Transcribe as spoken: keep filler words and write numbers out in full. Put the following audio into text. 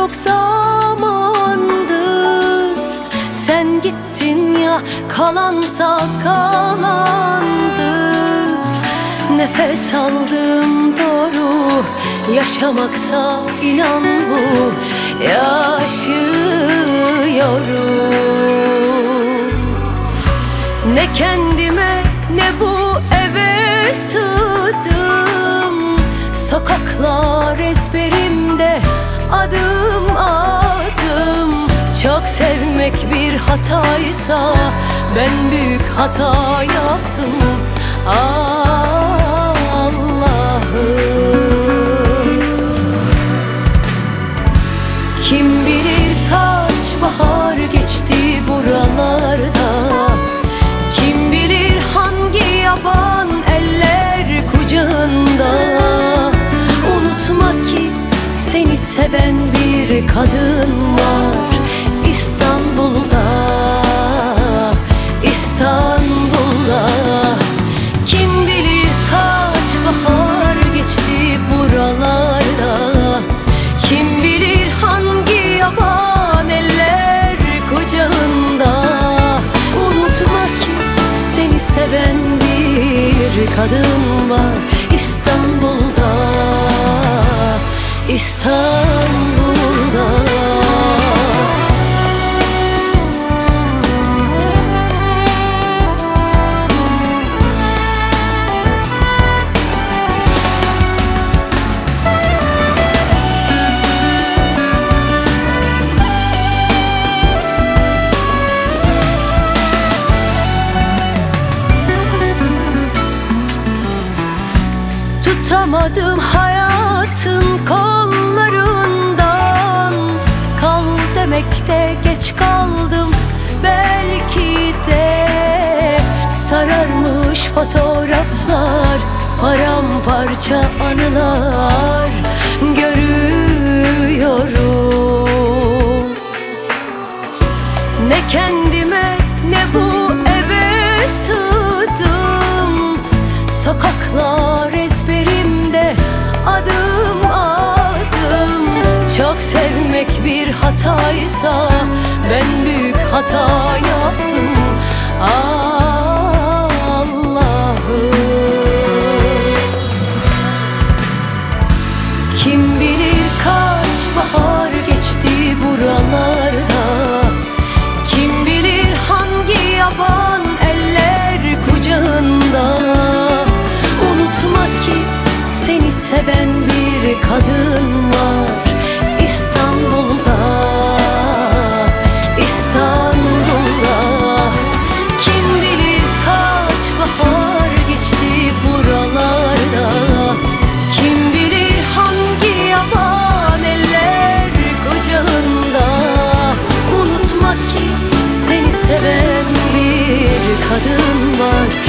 çok zamandır. Sen gittin ya, kalansa kalandır. Nefes aldım doğru, yaşamaksa inan bu, yaşıyorum. Ne kendime ne bu eve sığdım. Sokaklar ezberimde, adım adım. Çok sevmek bir hataysa ben büyük hata yaptım. Allah'ım, kim bilir kaç bahar geçti buralarda. Kim bilir hangi yaban eller kucağında. Unutma ki seni seven bir kadın var İstanbul'da, İstanbul'da. Kim bilir kaç bahar geçti buralarda. Kim bilir hangi yaban eller kucağında. Unutma ki seni seven bir kadın var İstanbul'da, İstanbul'da. Tutamadım hayatın kollarından. Kal demekte geç kaldım belki de. Sararmış fotoğraflar, paramparça anılar görüyorum. Ne kendime ne bu eve sığdım. Sokaklar ezberimde, adım adım. Çok sevmek bir hataysa ben büyük hata yaptım. Allah'ım, kim bilir kaç bahar geçti buralarda. Kim bilir hangi yaban eller kucağında. Unutma ki seni seven bir kadın var İstanbul'da, İstanbul'da. Kim bilir kaç bahar geçti buralarda. Kim bilir hangi yaban eller kucağında. Unutma ki seni seven bir kadın var